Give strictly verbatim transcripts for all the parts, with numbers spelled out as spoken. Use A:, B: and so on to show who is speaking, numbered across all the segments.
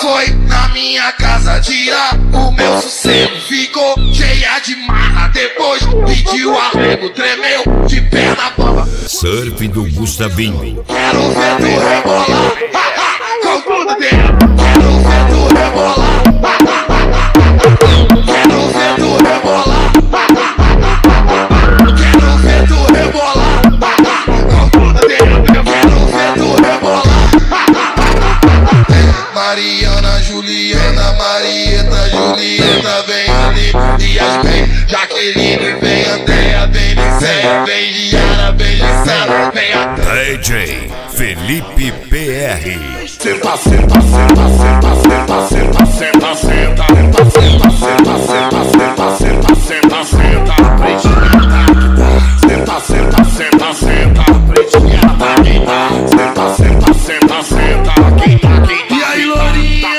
A: foi na minha casa tirar o meu sossego. Ficou cheia de marra, depois pediu arrego. Tremeu de perna bamba.
B: Surf do Gustavinho.
A: Quero ver tu rebolar, com tudo dentro. Quero ver tu rebolar, quero ver tu rebolar, quero ver tu rebolar, com tudo dentro. Quero ver tu rebolar. Mariana, Juliana, Marieta, Julieta, vem ali, Yasmin, Jaqueline, vem Andréa, vem Licéia, vem Diana, vem Gisela, vem a
B: D J Felipe P R.
A: Senta, senta, senta, senta, senta, senta, senta, senta, senta, senta, senta, senta, senta, senta, senta, senta, senta, senta, senta, pretinha tá quenta, senta, senta, senta, senta, quenta, quenta. E aí, lourinha,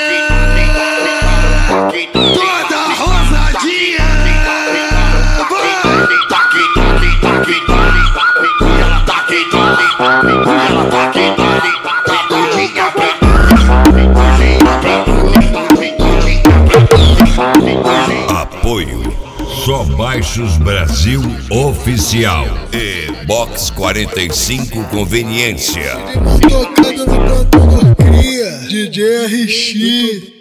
A: toda rosadinha, vai. Tá quenta, quenta, quenta, ela tá quenta, ela tá quenta.
B: Apoio Só Baixos Brasil Oficial e Box quarenta e cinco Conveniência.
C: Tocando no canto do cria, D J R X.